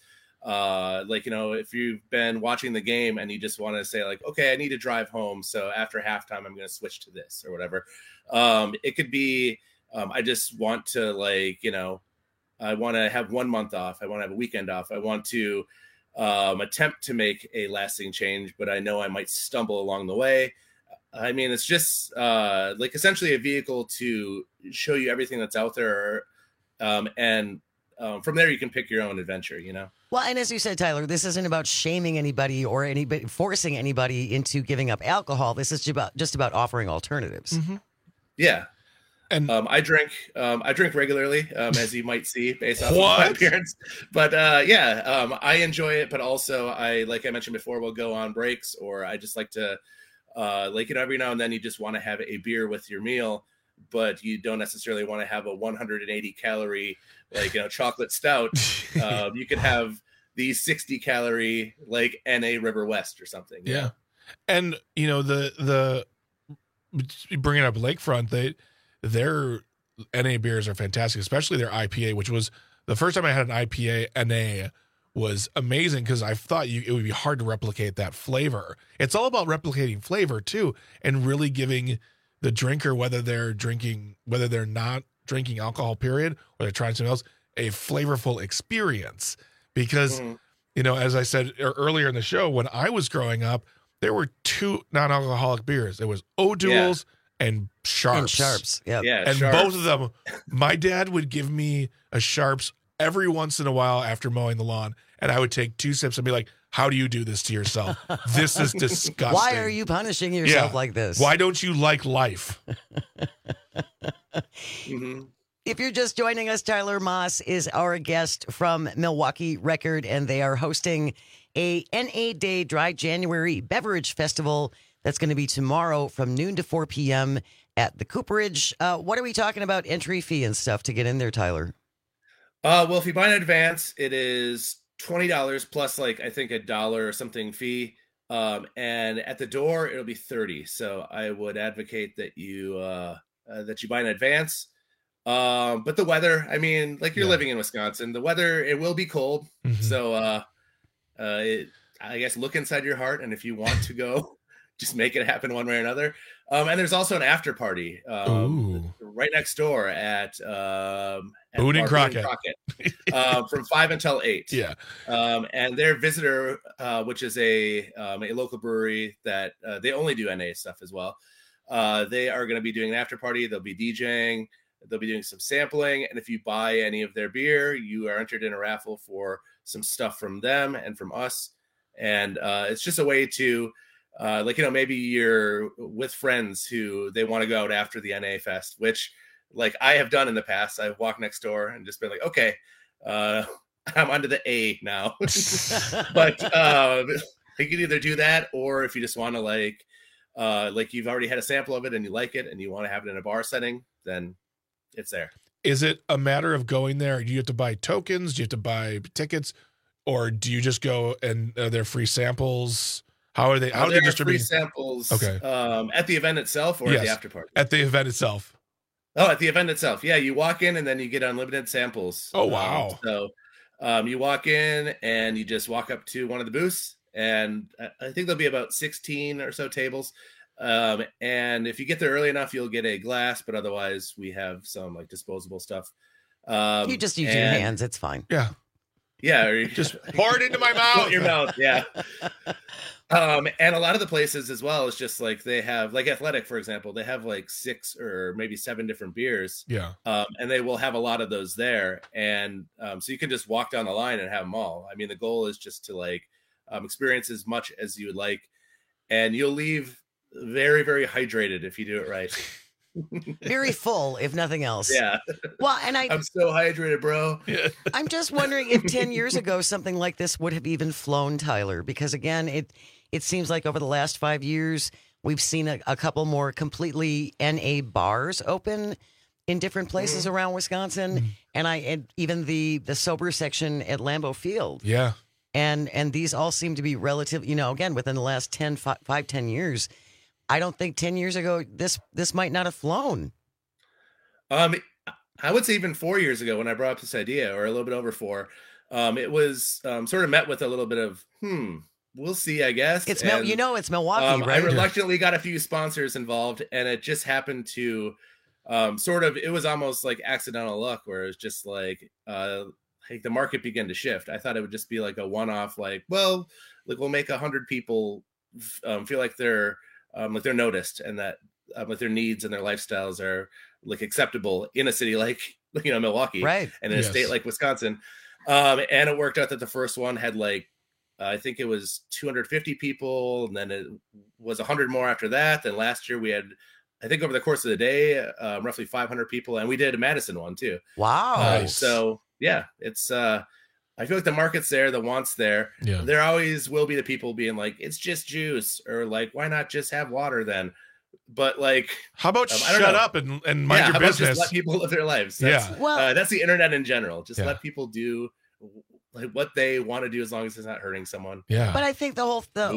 if you've been watching the game and you just want to say like, okay, I need to drive home, so after halftime I'm going to switch to this or whatever. It could be I just want to I want to have 1 month off. I want to have a weekend off. I want to attempt to make a lasting change, but I know I might stumble along the way. I mean, it's just essentially a vehicle to show you everything that's out there. And from there, you can pick your own adventure, Well, and as you said, Tyler, this isn't about shaming anybody or forcing anybody into giving up alcohol. This is just about offering alternatives. Mm-hmm. Yeah. And I drink regularly, as you might see based off of my appearance. But I enjoy it. But also, like I mentioned before, we'll go on breaks, or I just like to, every now and then you just want to have a beer with your meal, but you don't necessarily want to have a 180 calorie, chocolate stout. You could have the 60 calorie, NA River West or something. Yeah. And, the bringing up Lakefront, their NA beers are fantastic, especially their IPA, which was the first time I had an IPA NA was amazing because I thought it would be hard to replicate that flavor. It's all about replicating flavor too, and really giving the drinker, whether they're not drinking alcohol, period, or they're trying something else, a flavorful experience. Because, as I said earlier in the show, when I was growing up, there were 2 non-alcoholic beers. It was O'Doul's and Sharps. Yeah. And Sharps. Both of them, my dad would give me a Sharps every once in a while after mowing the lawn, and I would take 2 sips and be like, how do you do this to yourself? This is disgusting. Why are you punishing yourself like this? Why don't you like life? Mm-hmm. If you're just joining us, Tyler Moss is our guest from Milwaukee Record, and they are hosting a NA Day Dry January Beverage Festival that's going to be tomorrow from noon to 4 p.m. at the Cooperage. What are we talking about entry fee and stuff to get in there, Tyler? Well, if you buy in advance, it is $20 plus I think $1 or something fee. And at the door, it'll be $30. So I would advocate that you buy in advance. But the weather, you're living in Wisconsin, the weather, it will be cold. Mm-hmm. So I guess look inside your heart. And if you want to go just make it happen one way or another. And there's also an after party right next door at Boone and Crockett, from 5 until 8. Yeah. And their Visitor, which is a local brewery that they only do NA stuff as well. They are going to be doing an after party. They'll be DJing. They'll be doing some sampling. And if you buy any of their beer, you are entered in a raffle for some stuff from them and from us. And it's just a way to, maybe you're with friends who they want to go out after the NA Fest, which like I have done in the past. I've walked next door and just been like, okay, I'm onto the A now. But you can either do that, or if you just want to like you've already had a sample of it and you like it and you want to have it in a bar setting, then it's there. Is it a matter of going there? Do you have to buy tokens? Do you have to buy tickets? Or do you just go and are there free samples? How are they? How are they distributing? Free samples? Okay. At the event itself, or at the after party? At the event itself. Oh, at the event itself. Yeah, you walk in and then you get unlimited samples. Oh wow! You walk in and you just walk up to one of the booths, and I think there'll be about 16 or so tables. And if you get there early enough, you'll get a glass. But otherwise, we have some like disposable stuff. You just use your hands; it's fine. Yeah. Yeah, or you just pour it into my mouth. Your mouth, yeah. And a lot of the places as well is just like they have, like Athletic, for example, they have like 6 or maybe 7 different beers. Yeah. And they will have a lot of those there, and so you can just walk down the line and have them all. I mean, the goal is just to like experience as much as you would like, and you'll leave very, very hydrated if you do it right. Very full, if nothing else. Yeah. Well, and I'm so hydrated, bro. I'm just wondering if 10 years ago something like this would have even flown, Tyler, because again, it seems like over the last 5 years we've seen a couple more completely NA bars open in different places around Wisconsin, and even the sober section at Lambeau Field. Yeah. And these all seem to be relative, again, within the last 10 years. I don't think 10 years ago this might not have flown. I would say even 4 years ago when I brought up this idea, or a little bit over 4, it was sort of met with a little bit of we'll see, I guess. It's it's Milwaukee, right? I reluctantly got a few sponsors involved, and it just happened to it was almost like accidental luck, where it was just like the market began to shift. I thought it would just be like a one-off, we'll make 100 people feel like they're noticed, and that their needs and their lifestyles are like acceptable in a city like Milwaukee, right? And in a state like Wisconsin. And it worked out that the first one had I think it was 250 people, and then it was 100 more after that. Then last year we had, I think over the course of the day, roughly 500 people, and we did a Madison one too. Wow! Nice. So yeah, it's I feel like the market's there, the want's there. Yeah. There always will be the people being like, it's just juice, or like, why not just have water then? But how about shut up and mind your business? Just let people live their lives. That's the internet in general. Just let people do what they want to do, as long as it's not hurting someone. Yeah. But I think the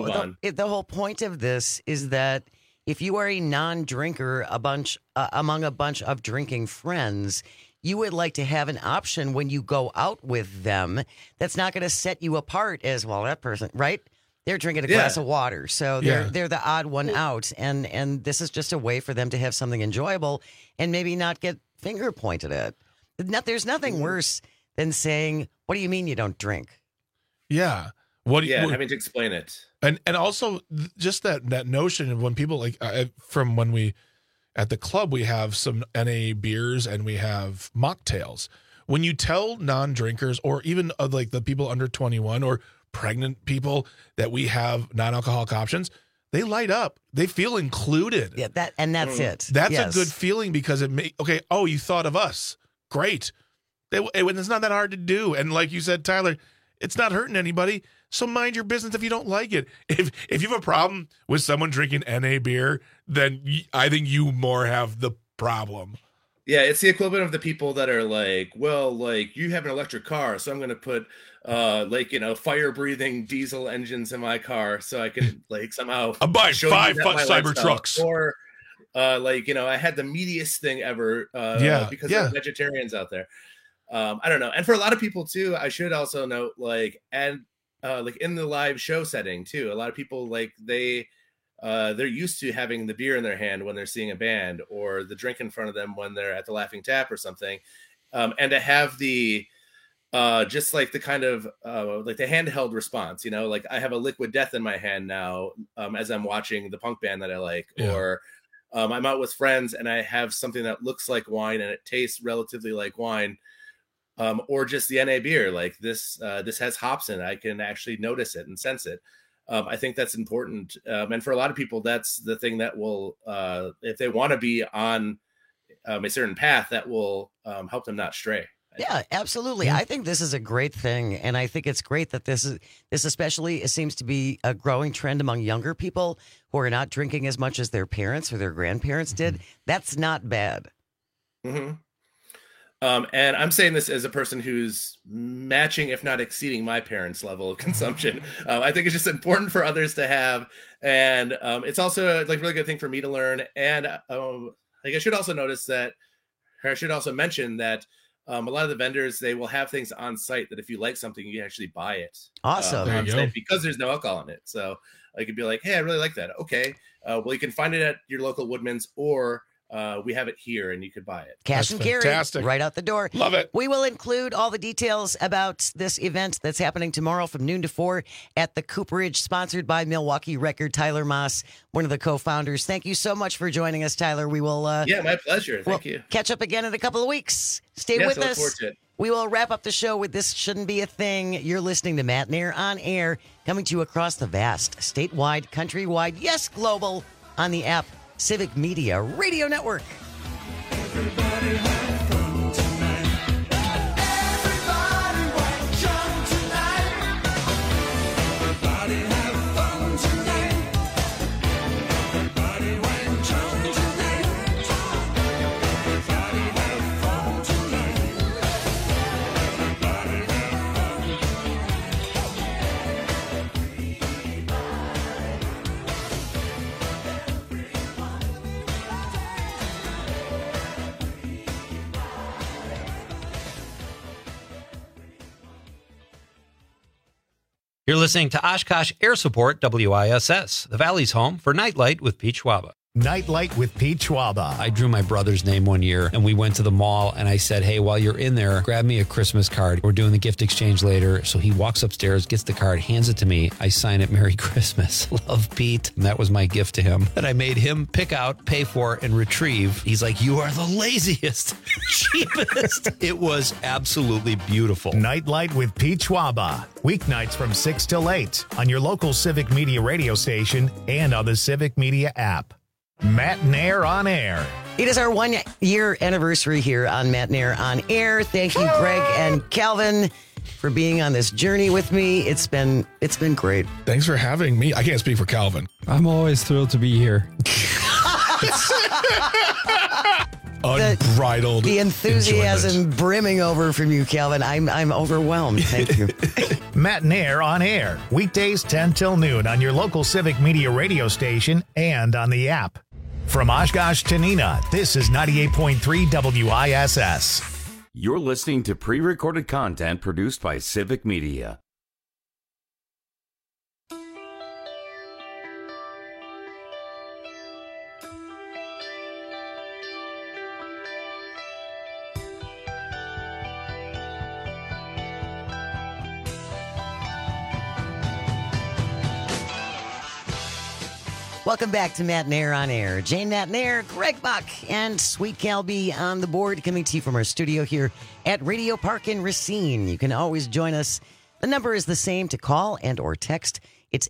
whole point of this is that if you are a non-drinker, among a bunch of drinking friends, you would like to have an option when you go out with them that's not going to set you apart as, well, that person, right? They're drinking a glass of water, so they're the odd one out, and this is just a way for them to have something enjoyable and maybe not get finger pointed at. There's nothing worse than saying, "What do you mean you don't drink?" Yeah. Having to explain it, and also just that notion of when people from when we. At the club, we have some NA beers and we have mocktails. When you tell non-drinkers, or even the people under 21 or pregnant people, that we have non-alcoholic options, they light up. They feel included. Yeah, that's it. That's a good feeling, because you thought of us. Great. It's not that hard to do. And like you said, Tyler, it's not hurting anybody. So mind your business if you don't like it. If you have a problem with someone drinking NA beer, then I think you more have the problem. Yeah, it's the equivalent of the people that are like, well, you have an electric car, so I'm going to put fire-breathing diesel engines in my car so I can somehow I'm buying 5 Cybertrucks. Or I had the meatiest thing ever because there are vegetarians out there. I don't know. And for a lot of people too, I should also note in the live show setting too, a lot of people they they're used to having the beer in their hand when they're seeing a band, or the drink in front of them when they're at the Laughing Tap or something. And to have the just like the kind of like the handheld response, like I have a Liquid Death in my hand now as I'm watching the punk band that I like, or I'm out with friends and I have something that looks like wine and it tastes relatively like wine, or just the NA beer, like this has hops in it. I can actually notice it and sense it. I think that's important. And for a lot of people, that's the thing that will, if they want to be on a certain path, that will help them not stray. Yeah, absolutely. I think this is a great thing. And I think it's great that this especially seems to be a growing trend among younger people who are not drinking as much as their parents or their grandparents did. That's not bad. Mm-hmm. And I'm saying this as a person who's matching, if not exceeding, my parents' level of consumption. I think it's just important for others to have. And it's also like a really good thing for me to learn. And I should also mention that a lot of the vendors, they will have things on site that if you like something, you can actually buy it. Awesome. On site because there's no alcohol in it. So I could be like, hey, I really like that. Okay. Well, you can find it at your local Woodman's, or we have it here and you could buy it. Cash and carry right out the door. Love it. We will include all the details about this event that's happening tomorrow from noon to 4 at the Cooperage, sponsored by Milwaukee Record. Tyler Moss, one of the co-founders. Thank you so much for joining us, Tyler. We will my pleasure. Thank you. Catch up again in a couple of weeks. Stay with us. Look forward to it. We will wrap up the show with This Shouldn't Be a Thing. You're listening to Matt Nair on Air, coming to you across the vast, statewide, countrywide, yes, global, on the app Civic Media Radio Network. Everybody have fun tonight. Everybody went drunk tonight. Everybody have fun tonight. Everybody went drunk tonight. Everybody have fun tonight. Everybody have You're listening to Oshkosh Air Support WISS, the Valley's home for Nightlight with Pete Schwaba. Nightlight with Pete Schwaba. I drew my brother's name one year, and we went to the mall, and I said, hey, while you're in there, grab me a Christmas card. We're doing the gift exchange later. So he walks upstairs, gets the card, hands it to me. I sign it, Merry Christmas. Love, Pete. And that was my gift to him that I made him pick out, pay for, and retrieve. He's like, you are the laziest, cheapest. It was absolutely beautiful. Nightlight with Pete Schwaba. Weeknights from 6 till 8 on your local Civic Media radio station and on the Civic Media app. Matt Nair on Air. It is our 1 year anniversary here on Matt Nair on Air. Thank you, Greg and Calvin, for being on this journey with me. It's been great. Thanks for having me. I can't speak for Calvin. I'm always thrilled to be here. Unbridled the enthusiasm brimming over from you, Calvin. I'm overwhelmed. Thank you. Matt Nair on Air. Weekdays 10 till noon on your local Civic Media radio station and on the app. From Oshkosh to Neenah, this is 98.3 WISS. You're listening to pre-recorded content produced by Civic Media. Welcome back to Matt Nair on Air. Jane Matt Nair, Greg Buck, and Sweet Calby on the board, coming to you from our studio here at Radio Park in Racine. You can always join us. The number is the same to call and or text. It's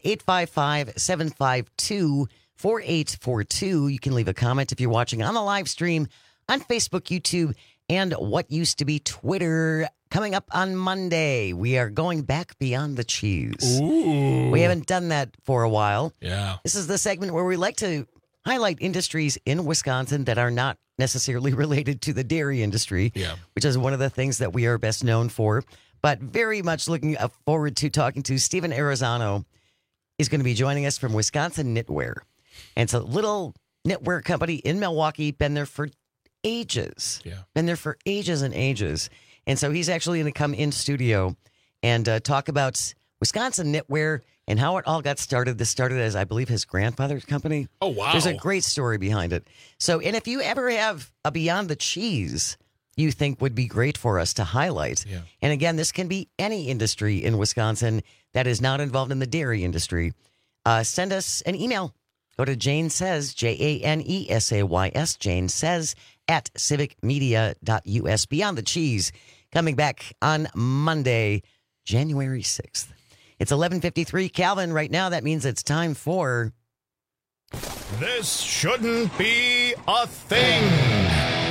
855-752-4842. You can leave a comment if you're watching on the live stream on Facebook, YouTube, and what used to be Twitter. Coming up on Monday, we are going back beyond the cheese. Ooh. We haven't done that for a while. Yeah. This is the segment where we like to highlight industries in Wisconsin that are not necessarily related to the dairy industry, which is one of the things that we are best known for. But very much looking forward to talking to Stephen Arizano. Is going to be joining us from Wisconsin Knitwear. And it's a little knitwear company in Milwaukee, been there for ages. Yeah. Been there for ages and ages. And so he's actually going to come in studio and talk about Wisconsin knitwear, and how it all got started. This started as, I believe, his grandfather's company. Oh, wow. There's a great story behind it. So, and if you ever have a Beyond the Cheese you think would be great for us to highlight, and again, this can be any industry in Wisconsin that is not involved in the dairy industry, send us an email. Go to Jane Says, JaneSays, Jane Says, at civicmedia.us. Beyond the Cheese, coming back on Monday, January 6th. It's 11:53. Calvin, right now, that means it's time for... This shouldn't be a thing.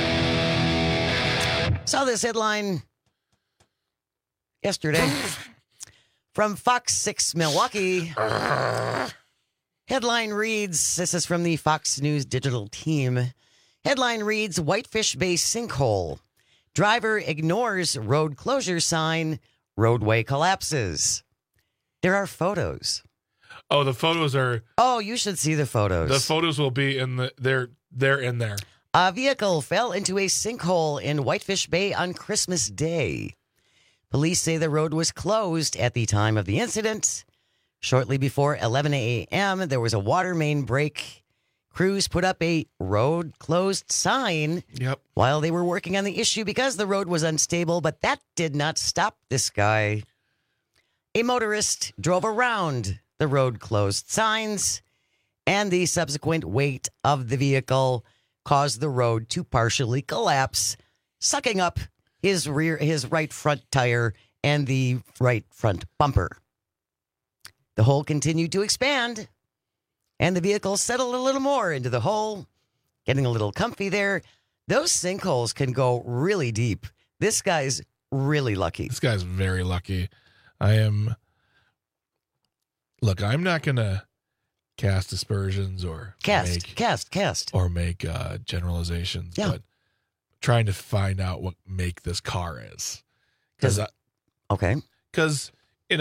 Saw this headline yesterday from Fox 6 Milwaukee. Headline reads, this is from the Fox News digital team. Headline reads, Whitefish Bay sinkhole. Driver ignores road closure sign. Roadway collapses. There are photos. Oh, the photos are... Oh, you should see the photos. The photos will be in the... They're in there. A vehicle fell into a sinkhole in Whitefish Bay on Christmas Day. Police say the road was closed at the time of the incident. Shortly before 11 a.m., there was a water main break. Crews put up a road closed sign while they were working on the issue because the road was unstable, but that did not stop this guy. A motorist drove around the road closed signs, and the subsequent weight of the vehicle caused the road to partially collapse, sucking up his right front tire and the right front bumper. The hole continued to expand, and the vehicle settled a little more into the hole, getting a little comfy there. Those sinkholes can go really deep. This guy's really lucky. This guy's very lucky. Look, I'm not going to cast aspersions or make generalizations, but trying to find out what make this car is. Because in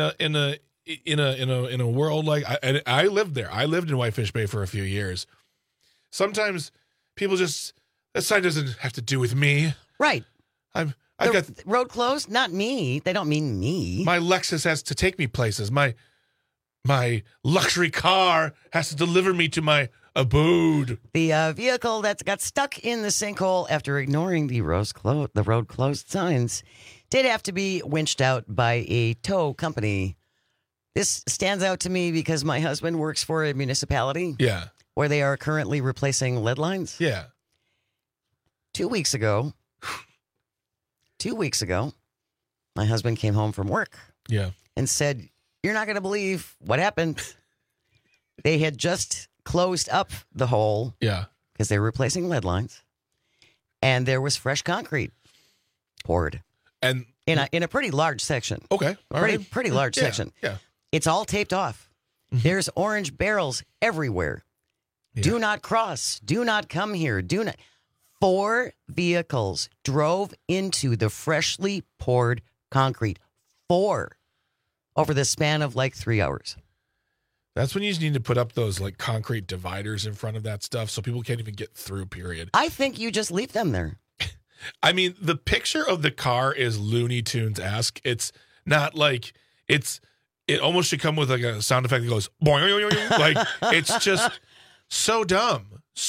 a world like I lived there. I lived in Whitefish Bay for a few years. Sometimes people just, that sign doesn't have to do with me. Right. I've got road closed, not me. They don't mean me. My Lexus has to take me places. My luxury car has to deliver me to my abode. The vehicle that got stuck in the sinkhole after ignoring the road closed signs did have to be winched out by a tow company. This stands out to me because my husband works for a municipality. Yeah. Where they are currently replacing lead lines. Yeah. 2 weeks ago, my husband came home from work. Yeah. And said, "You're not going to believe what happened." They had just closed up the hole. Yeah. Because they were replacing lead lines. And there was fresh concrete poured. And in a pretty large section. Okay. Pretty large section. Yeah. It's all taped off. There's orange barrels everywhere. Yeah. Do not cross. Do not come here. Do not. 4 vehicles drove into the freshly poured concrete. 4 over the span of like 3 hours. That's when you just need to put up those like concrete dividers in front of that stuff so people can't even get through, period. I think you just leave them there. I mean, the picture of the car is Looney Tunes-esque. It's not like it almost should come with like a sound effect that goes boing, like it's just so dumb.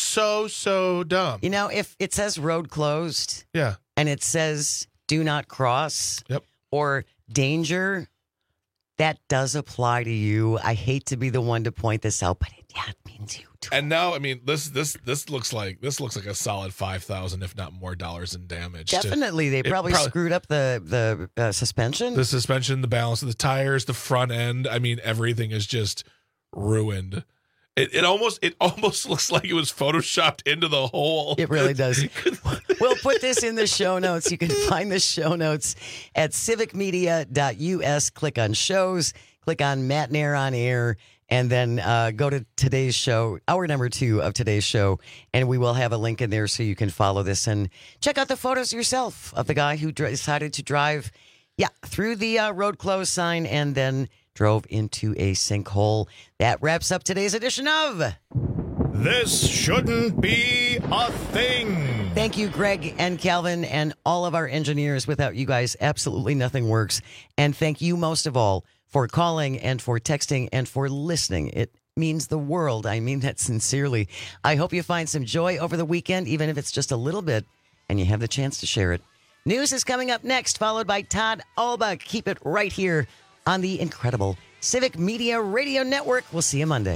So dumb. You know, if it says road closed, yeah, and it says do not cross, yep, or danger, that does apply to you. I hate to be the one to point this out, but it means you too. And now, I mean, this looks like a solid $5,000, if not more, dollars in damage. Definitely, they probably screwed up the suspension. The suspension, the balance of the tires, the front end. I mean, everything is just ruined. It almost looks like it was photoshopped into the hole. It really does. We'll put this in the show notes. You can find the show notes at civicmedia.us. Click on shows, click on Matt Nair on Air, and then go to today's show, hour number 2 of today's show, and we will have a link in there so you can follow this and check out the photos yourself of the guy who decided to drive through the road closed sign and then drove into a sinkhole. That wraps up today's edition of This Shouldn't Be a Thing. Thank you, Greg and Calvin, and all of our engineers. Without you guys, absolutely nothing works. And thank you most of all for calling and for texting and for listening. It means the world. I mean that sincerely. I hope you find some joy over the weekend, even if it's just a little bit, and you have the chance to share it. News is coming up next, followed by Todd Alba. Keep it right here on the incredible Civic Media Radio Network. We'll see you Monday.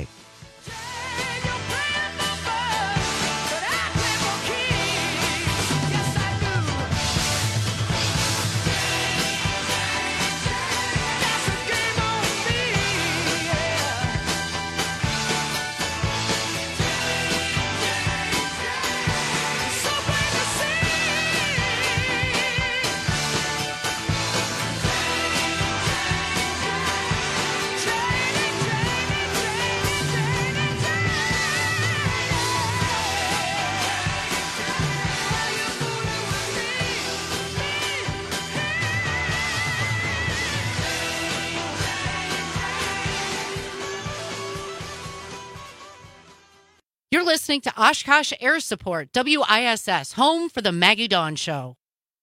You're listening to Oshkosh Air Support, WISS, home for the Maggie Dawn Show.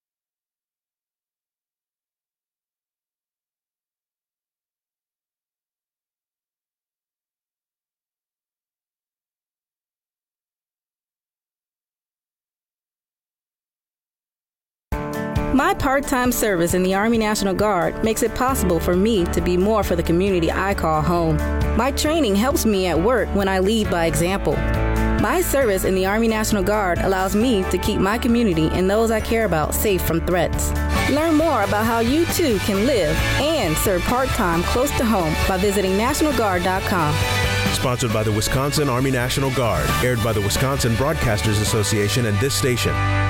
My part-time service in the Army National Guard makes it possible for me to be more for the community I call home. My training helps me at work when I lead by example. My service in the Army National Guard allows me to keep my community and those I care about safe from threats. Learn more about how you too can live and serve part-time close to home by visiting NationalGuard.com. Sponsored by the Wisconsin Army National Guard, aired by the Wisconsin Broadcasters Association and this station.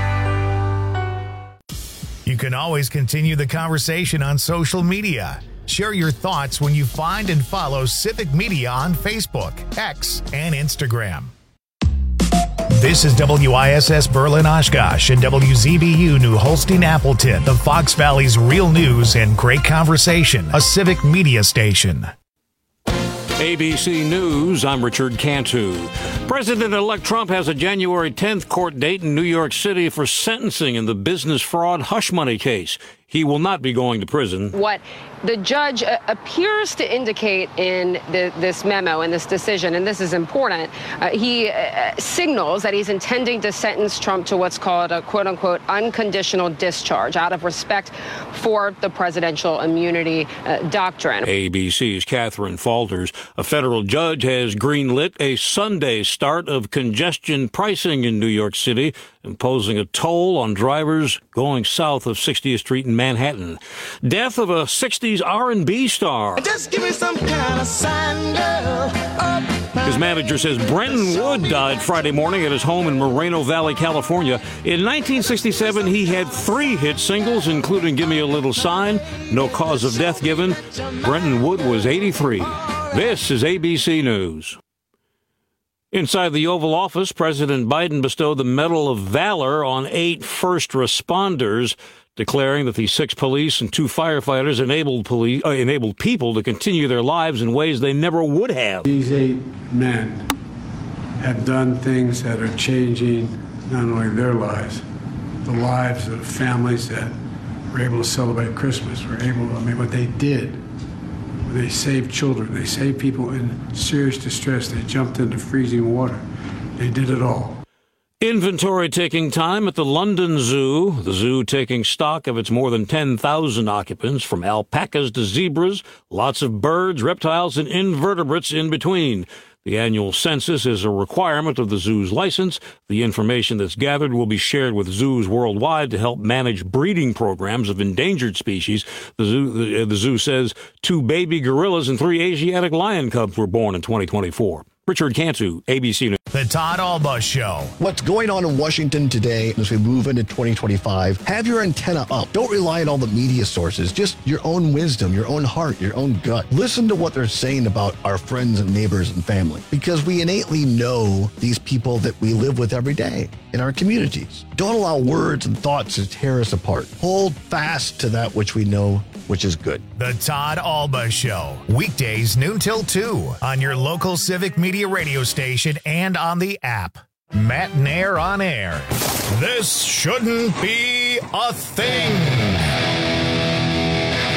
You can always continue the conversation on social media. Share your thoughts when you find and follow Civic Media on Facebook, X, and Instagram. This is WISS Berlin Oshkosh and WZBU New Holstein Appleton, the Fox Valley's real news and great conversation, a Civic Media station. ABC News, I'm Richard Cantu. President-elect Trump has a January 10th court date in New York City for sentencing in the business fraud hush money case. He will not be going to prison. What the judge appears to indicate in this memo, in this decision, and this is important, he signals that he's intending to sentence Trump to what's called a quote-unquote unconditional discharge out of respect for the presidential immunity doctrine. ABC's Catherine Falters. A federal judge has greenlit a Sunday start of congestion pricing in New York City, imposing a toll on drivers going south of 60th Street in Manhattan. Death of a 60s R&B star. Just give me some kind of sign, girl. His manager says Brenton Wood died Friday morning at his home in Moreno Valley, California. In 1967, he had 3 hit singles, including Give Me a Little Sign, No Cause of Death Given. Brenton Wood was 83. This is ABC News. Inside the Oval Office, President Biden bestowed the Medal of Valor on 8 first responders, declaring that the 6 police and 2 firefighters enabled people to continue their lives in ways they never would have. These 8 men have done things that are changing not only their lives, the lives of families that were able to celebrate Christmas, what they did. They saved children. They saved people in serious distress. They jumped into freezing water. They did it all. Inventory taking time at the London Zoo. The zoo taking stock of its more than 10,000 occupants, from alpacas to zebras, lots of birds, reptiles, and invertebrates in between. The annual census is a requirement of the zoo's license. The information that's gathered will be shared with zoos worldwide to help manage breeding programs of endangered species. The zoo says 2 baby gorillas and 3 Asiatic lion cubs were born in 2024. Richard Cantu, ABC News. The Todd Alba Show. What's going on in Washington today as we move into 2025? Have your antenna up. Don't rely on all the media sources. Just your own wisdom, your own heart, your own gut. Listen to what they're saying about our friends and neighbors and family, because we innately know these people that we live with every day in our communities. Don't allow words and thoughts to tear us apart. Hold fast to that which we know, which is good. The Todd Alba Show. Weekdays noon till 2 on your local Civic Media radio station and on the app. Matt Nair on air. This shouldn't be a thing.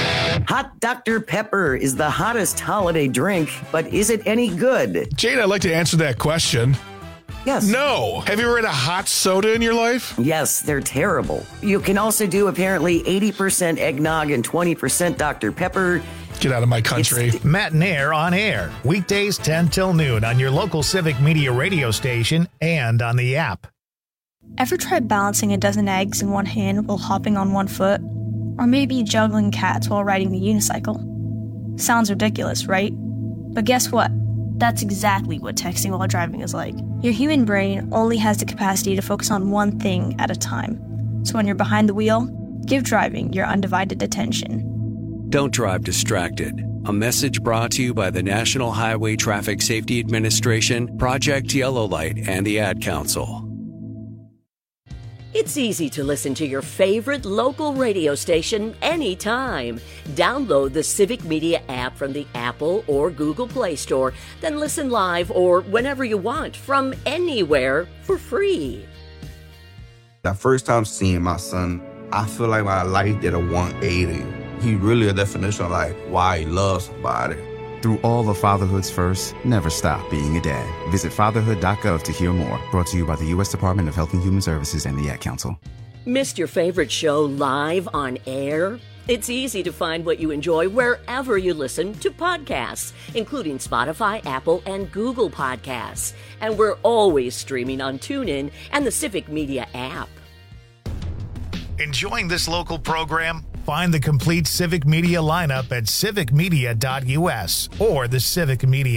Hot Dr. Pepper is the hottest holiday drink, but is it any good? Jane, I'd like to answer that question. Yes. No. Have you ever had a hot soda in your life? Yes, they're terrible. You can also do apparently 80% eggnog and 20% Dr. Pepper. Get out of my country. Matt and Air on air. Weekdays 10 till noon on your local Civic Media radio station and on the app. Ever tried balancing a dozen eggs in one hand while hopping on one foot? Or maybe juggling cats while riding the unicycle? Sounds ridiculous, right? But guess what? That's exactly what texting while driving is like. Your human brain only has the capacity to focus on one thing at a time. So when you're behind the wheel, give driving your undivided attention. Don't drive distracted. A message brought to you by the National Highway Traffic Safety Administration, Project Yellow Light, and the Ad Council. It's easy to listen to your favorite local radio station anytime. Download the Civic Media app from the Apple or Google Play Store, then listen live or whenever you want from anywhere for free. The first time seeing my son, I feel like my life did a 180. He really a definition of like why he loves somebody. Through all of fatherhood's first, never stop being a dad. Visit fatherhood.gov to hear more. Brought to you by the U.S. Department of Health and Human Services and the Ad Council. Missed your favorite show live on air? It's easy to find what you enjoy wherever you listen to podcasts, including Spotify, Apple, and Google Podcasts. And we're always streaming on TuneIn and the Civic Media app. Enjoying this local program? Find the complete Civic Media lineup at civicmedia.us or the Civic Media